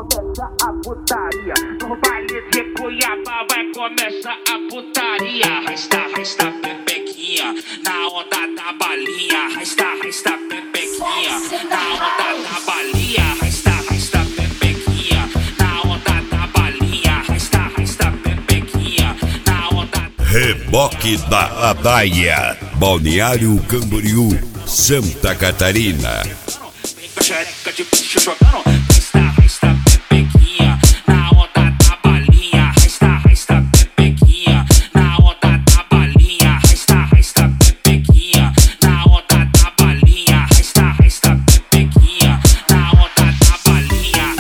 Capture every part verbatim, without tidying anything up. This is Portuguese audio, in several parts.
começa a putaria. No baile de Cuiabá vai começar a putaria. Rasta, rasta, pepequinha, na onda da balinha. Rasta, rasta, pepequinha, na onda da balinha. Rasta, rasta, pepequinha, na onda da balinha. Rasta, rasta, pepequinha, na onda. Reboque da Ladaia, Balneário Camboriú, Santa Catarina. Xereca de bicho jogando. Rasta, rasta, pepequinha, na onda da balinha. Rasta, rasta, pepequinha, na onda da balinha. Rasta, rasta, pepequinha, na onda da balinha. Rasta, rasta, pepequinha, na onda da balinha.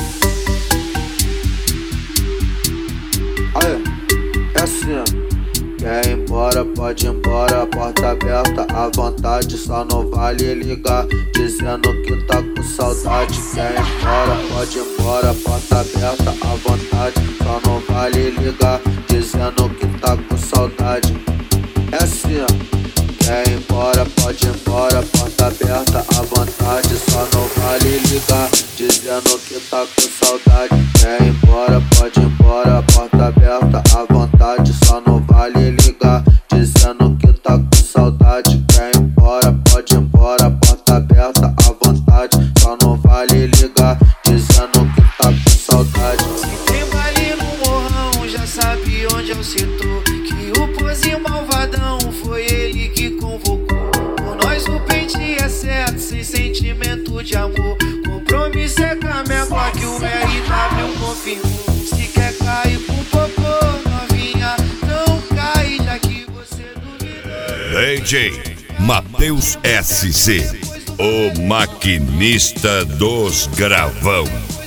Aí, é assim, ó. Quer ir embora, pode ir embora, porta aberta à vontade, só não vale ligar, dizendo que tá com saudade. Quer ir embora, pode ir embora, porta aberta à vontade, só não vale ligar, dizendo que tá com saudade. É assim, ó. Quer ir embora, pode ir embora, porta aberta à vontade, só não vale ligar, dizendo que tá com saudade. Quer ir embora, pode ir embora, porta aberta à vontade, só não vale ligar, dizendo que tá com saudade. Quer ir embora, pode ir embora, porta aberta à vontade, só não vale ligar, dizendo que tá com saudade. Se tem baile no morrão, já sabe onde é o setor, que o pozinho malvadão foi ele que convocou. Por nós o pente é certo, sem sentimento de amor. Compromisso é com a minha Glock, que o R W confirmou. Se quer cair com popô, novinha, não cai, já que você duvidou. D J Matheus S C, o maquinista dos gravão.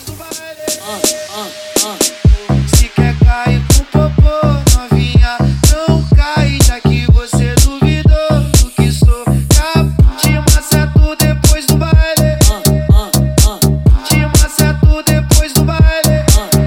Se quer cair com popô, novinha, não cai, já que você duvidou do que sou. Te maceto depois do baile, te maceto depois do baile.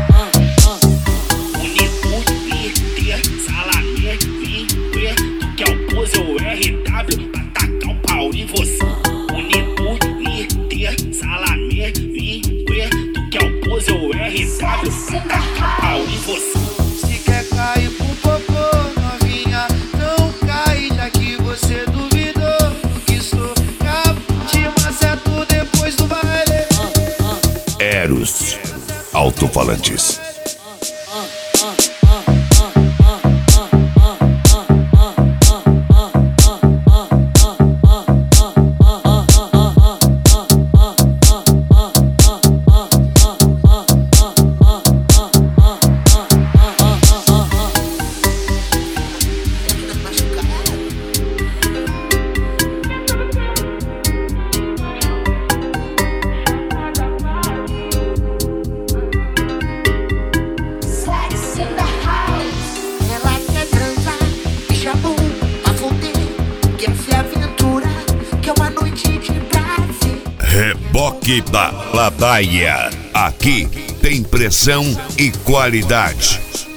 Bonito, líder, salamé, vem ver. Tu quer o pose ou R W pra tacar o pau em você. Bonito, líder, salamé, vem ver. Tu quer o pose ou R W pra tacar o pau em você. Se quer cair com popô, novinha, não cai, já que você duvidou do que sou. Te maceto depois do baile. Eros Alto-Falantes. Reboque da Ladaia. Aqui tem pressão e qualidade.